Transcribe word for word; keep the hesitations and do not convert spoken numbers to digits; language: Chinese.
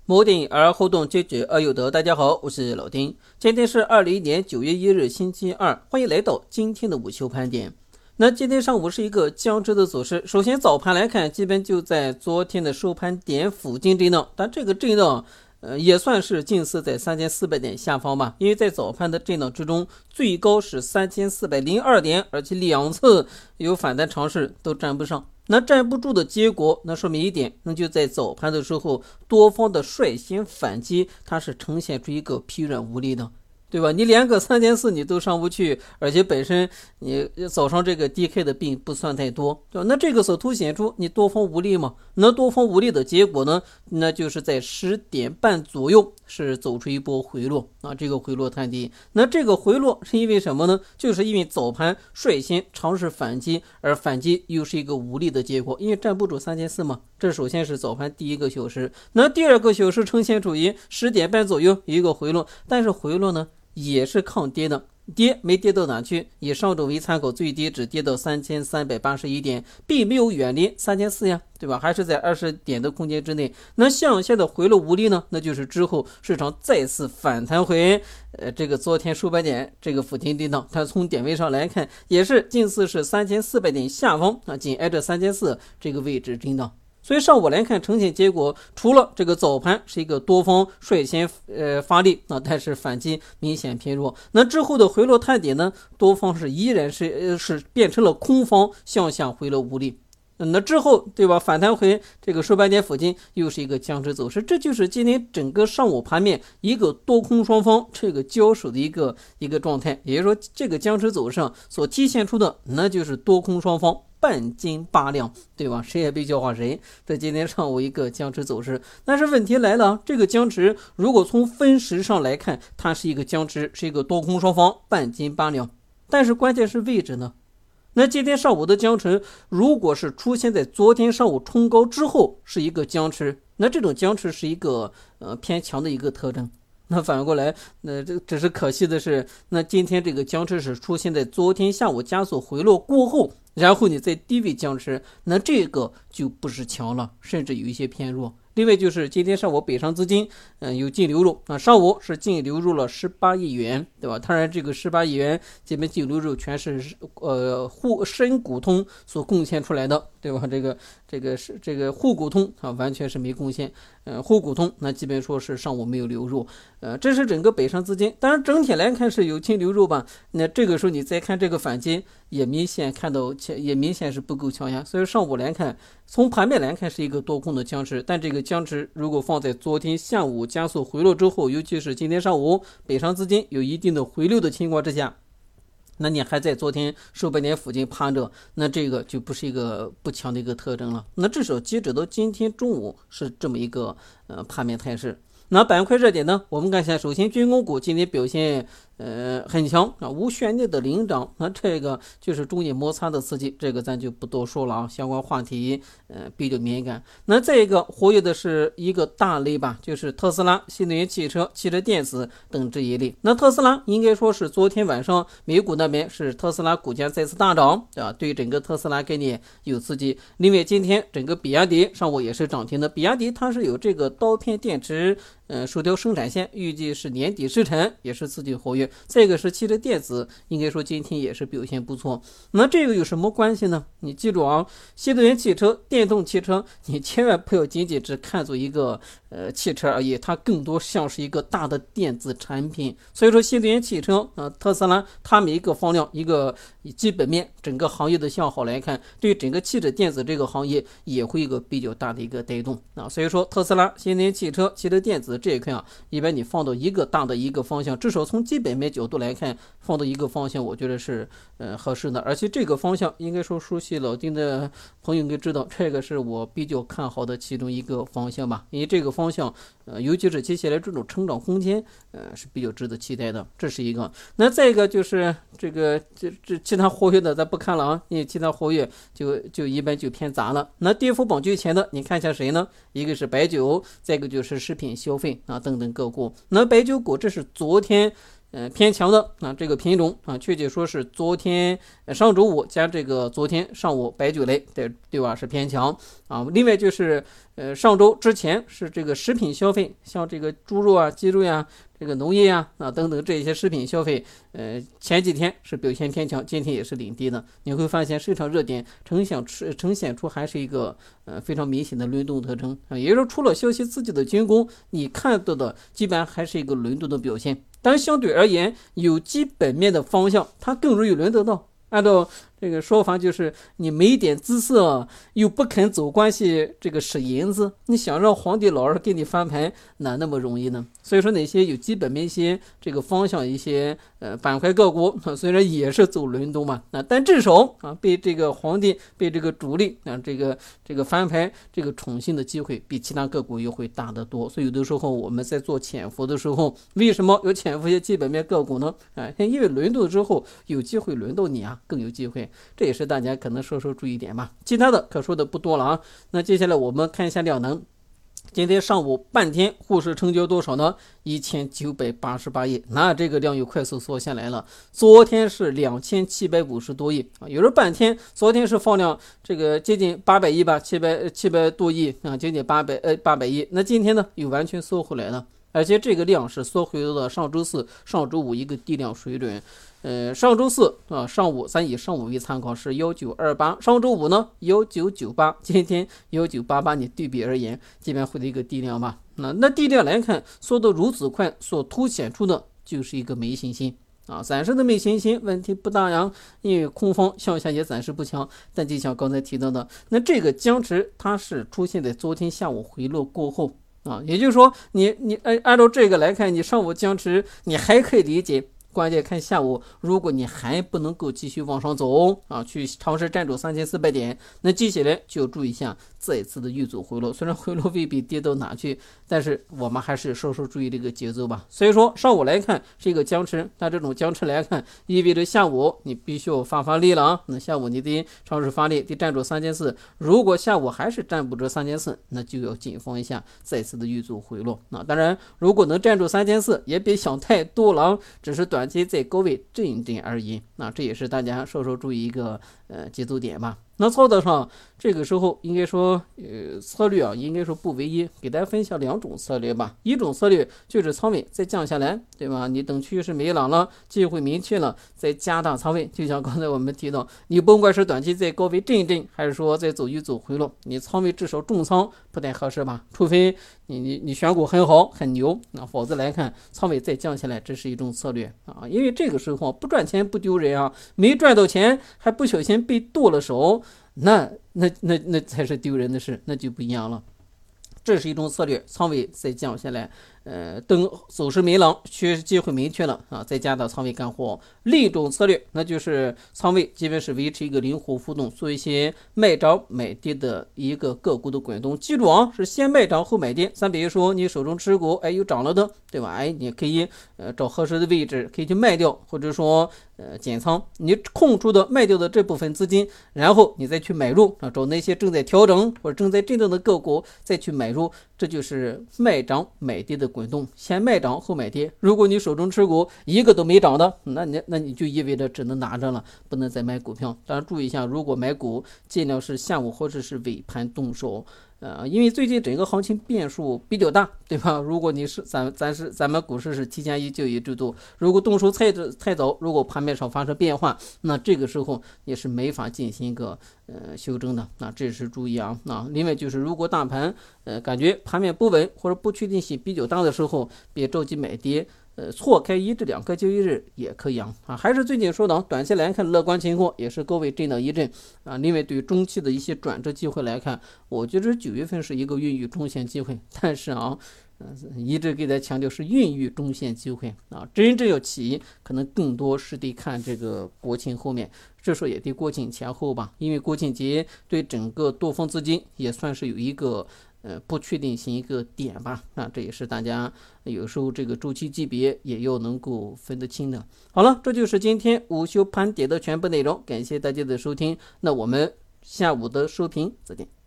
摩顶而后动，解决而有得。大家好，我是老丁，今天是二零年九月一日星期二，欢迎来到今天的午休盘点。那今天上午是一个僵直的走势，首先早盘来看，基本就在昨天的收盘点附近震荡，但这个震荡呃，也算是近似在三千四百点下方吧，因为在早盘的震荡之中，最高是三千四百零二点，而且两次有反弹尝试都站不上。那站不住的结果，那说明一点，那就在早盘的时候，多方的率先反击，它是呈现出一个疲软无力的，对吧？你连个三千四你都上不去，而且本身你早上这个 D K 的并不算太多，对吧？那这个所凸显出你多方无力嘛？那多方无力的结果呢，那就是在十点半左右是走出一波回落啊，这个回落探底。那这个回落是因为什么呢？就是因为早盘率先尝试反击，而反击又是一个无力的结果，因为站不住三千四嘛。这首先是早盘第一个小时，那第二个小时呈现处于十点半左右有一个回落，但是回落呢也是抗跌的，跌没跌到哪去，以上周为参考，最低只跌到三千三百八十一点，并没有远离三千四呀，对吧？还是在二十点的空间之内。那向下的回落无力呢，那就是之后市场再次反弹回呃这个昨天收盘点这个附近震荡，它从点位上来看也是近似是三千四百点下方啊，紧挨着三千四这个位置震荡。所以上午来看呈现结果，除了这个早盘是一个多方率先呃发力啊，但是反击明显偏弱。那之后的回落探底呢，多方是依然是呃是变成了空方向下回落无力。那之后对吧，反弹回这个收盘点附近又是一个僵直走势，这就是今天整个上午盘面一个多空双方这个交手的一个一个状态。也就是说，这个僵直走势所体现出的那就是多空双方半斤八两，对吧？谁也别教化谁，在今天上午一个僵直走势。但是问题来了，这个僵直如果从分时上来看，它是一个僵直，是一个多空双方半斤八两，但是关键是位置呢。那今天上午的僵持，如果是出现在昨天上午冲高之后是一个僵持，那这种僵持是一个呃偏强的一个特征。那反过来，那这只是可惜的是，那今天这个僵持是出现在昨天下午加速回落过后，然后你在低位僵持，那这个就不是强了，甚至有一些偏弱。另外就是今天上午北上资金嗯、呃、有净流入啊，上午是净流入了十八亿元，对吧？当然这个十八亿元基本净流入全是呃沪深股通所贡献出来的，对吧？这个这个是这个沪股通啊完全是没贡献，呃沪股通那基本说是上午没有流入，呃这是整个北上资金，当然整体来看是有净流入吧。那这个时候你再看这个反击也明显看到也明显是不够强呀，所以上午来看，从盘面来看是一个多空的僵持，但这个僵持如果放在昨天下午加速回落之后，尤其是今天上午北上资金有一定的回流的情况之下，那你还在昨天收盘点附近趴着，那这个就不是一个不强的一个特征了。那至少截止到今天中午是这么一个呃盘面态势。那板块热点呢，我们看一下，首先军工股今天表现呃很强啊，无悬念的领涨，那这个就是中印摩擦的刺激，这个咱就不多说了啊，相关话题呃比较敏感。那再一个活跃的是一个大类吧，就是特斯拉、新能源汽车、汽车电子等这一类。那特斯拉应该说是昨天晚上美股那边是特斯拉股价再次大涨啊，对整个特斯拉概念有刺激。另外今天整个比亚迪上午也是涨停的，比亚迪它是有这个刀片电池呃，首条生产线预计是年底试产，也是刺激活跃。再一个是汽车电子，应该说今天也是表现不错。那这个有什么关系呢？你记住啊，新能源汽车、电动汽车，你千万不要仅仅只看作一个呃汽车而已，它更多像是一个大的电子产品。所以说，新能源汽车啊、呃，特斯拉，它每一个方向、一个基本面、整个行业的向好来看，对整个汽车电子这个行业也会有一个比较大的一个带动啊。所以说，特斯拉、新能源汽车、汽车电子这一块啊，一般你放到一个大的一个方向，至少从基本面角度来看，放到一个方向，我觉得是呃合适的。而且这个方向应该说熟悉老丁的朋友应该知道，这个是我比较看好的其中一个方向吧。因为这个方向，呃，尤其是接下来这种成长空间，呃，是比较值得期待的。这是一个。那再一个就是这个这这其他活跃的咱不看了啊，因为其他活跃就就一般就偏杂了。那跌幅榜最前的，你看一下谁呢？一个是白酒，再一个就是食品消费啊等等个股。那白酒股这是昨天呃偏强的啊这个品种啊，确切说是昨天上周五加这个昨天上午白酒类对对吧是偏强啊。另外就是呃上周之前是这个食品消费，像这个猪肉啊、鸡肉呀、这个农业呀啊等等这些食品消费，呃前几天是表现偏强，今天也是领跌的。你会发现市场热点呈现出呈现出还是一个呃非常明显的轮动特征啊，也就是说除了消息刺激的军工，你看到的基本上还是一个轮动的表现。但相对而言，有基本面的方向，它更容易轮得到。按照这个说法，就是你没点姿色，又不肯走关系，这个使银子，你想让皇帝老儿给你翻盘，哪那么容易呢？所以说，那些有基本面一些这个方向一些呃板块个股，虽然也是走轮动嘛，啊，但至少啊被这个皇帝被这个主力啊这个这个翻盘这个宠幸的机会比其他个股又会大得多。所以有的时候我们在做潜伏的时候，为什么有潜伏一些基本面个股呢？啊，因为轮动之后有机会轮到你啊，更有机会。这也是大家可能稍稍注意点吧。其他的可说的不多了啊。那接下来我们看一下量能。今天上午半天沪市成交多少呢？一千九百八十八亿，那这个量又快速缩下来了。昨天是两千七百五十多亿啊，有时候半天，昨天是放量这个接近八百亿吧，七百七百多亿啊，接近八百呃八百亿。那今天呢又完全缩回来了，而且这个量是缩回到了上周四、上周五一个低量水准。呃，上周四啊，上午咱以上午为参考是一九二八，上周五呢一九九八，今天一九八八，你对比而言，基本回的一个低量吧。那那低量来看，缩得如此快，所凸显出的就是一个没信心啊，暂时的没信心，问题不大呀，因为空方向下也暂时不强。但就像刚才提到的，那这个僵持它是出现在昨天下午回落过后啊，也就是说，你你按按照这个来看，你上午僵持，你还可以理解。关键看下午，如果你还不能够继续往上走啊，去尝试站住三千四百点，那接下来就要注意一下再次的遇阻回落。虽然回落未必跌到哪去，但是我们还是稍稍注意这个节奏吧。所以说上午来看是一个僵持，但这种僵持来看，意味着下午你必须要发发力了啊。那下午你得尝试发力，得站住三千四。如果下午还是站不住三千四，那就要谨防一下再次的遇阻回落。那当然，如果能站住三千四，也别想太多了，只是短期在高位震一震而已。那这也是大家稍稍注意一个呃节奏点吧。那操作上这个时候应该说呃策略啊，应该说不唯一，给大家分享两种策略吧。一种策略就是仓位再降下来，对吧？你等趋势明朗了，机会明确了，再加大仓位。就像刚才我们提到，你甭管是短期在高位震一震，还是说在走一走回落，你仓位至少重仓不太合适吧？除非你你你选股很好很牛，那否则来看仓位再降下来，这是一种策略啊。因为这个时候不赚钱不丢人啊，没赚到钱还不小心被剁了手。那那那那才是丢人的事，那就不一样了。这是一种策略，仓位再降下来，呃，等走势明朗，趋势机会明确了啊，再加大仓位干活。另一种策略，那就是仓位基本是维持一个灵活浮动，做一些卖涨买跌的一个个股的滚动。记住啊，是先卖涨后买跌。咱比如说你手中持股，哎，有涨了的，对吧？哎，你可以呃找合适的位置可以去卖掉，或者说呃减仓，你空出的卖掉的这部分资金，然后你再去买入啊，找那些正在调整或者正在震荡的个股再去买入，这就是卖涨买跌的滚动，先卖涨后买跌。如果你手中持股一个都没涨的，那你那你就意味着只能拿着了，不能再买股票。当然注意一下，如果买股尽量是下午或者是尾盘动手。呃，因为最近整个行情变数比较大，对吧？如果你是咱咱是咱们股市是提前一就业制度，如果动手太太早，如果盘面上发生变化，那这个时候也是没法进行一个呃修正的。那这是注意啊。那另外就是如果大盘呃感觉盘面不稳或者不确定性比较大的时候，别着急买跌。呃，错开一至两个交易日也可以啊，啊，还是最近说的，短期来看乐观情况也是高位震荡一阵啊。另外，对于中期的一些转折机会来看，我觉得九月份是一个孕育中线机会，但是啊，呃，一直给大家强调是孕育中线机会啊，真正要起，可能更多是得看这个国庆后面，这时候也得国庆前后吧，因为国庆节对整个多方资金也算是有一个。呃，不确定性一个点吧，那这也是大家有时候这个周期级别也要能够分得清的。好了，这就是今天午休盘点的全部内容，感谢大家的收听，那我们下午的收评再见。